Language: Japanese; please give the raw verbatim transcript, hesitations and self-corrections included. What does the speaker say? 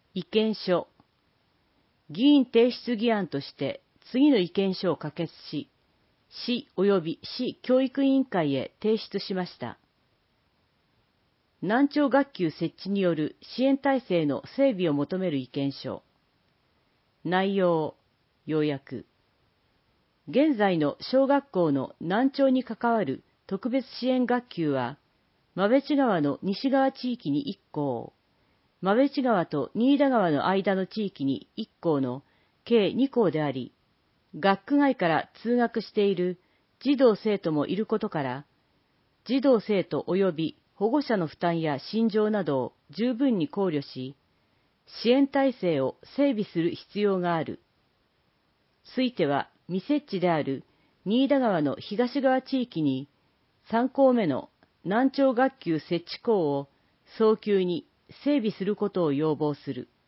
意見書。議員提出議案として次の意見書を可決し、市及び市教育委員会へ提出しました。難聴学級設置による支援体制の整備を求める意見書。内容、要約。現在の小学校の難聴に関わる特別支援学級は、馬部地川の西側地域にいっ校、馬部地川と新田川の間の地域にいっ校の計に校であり、学区外から通学している児童生徒もいることから、児童生徒及び保護者の負担や心情などを十分に考慮し、支援体制を整備する必要がある。ついては、未設置である新田川の東側地域にさん校目の難聴学級設置校を早急に整備することを要望する。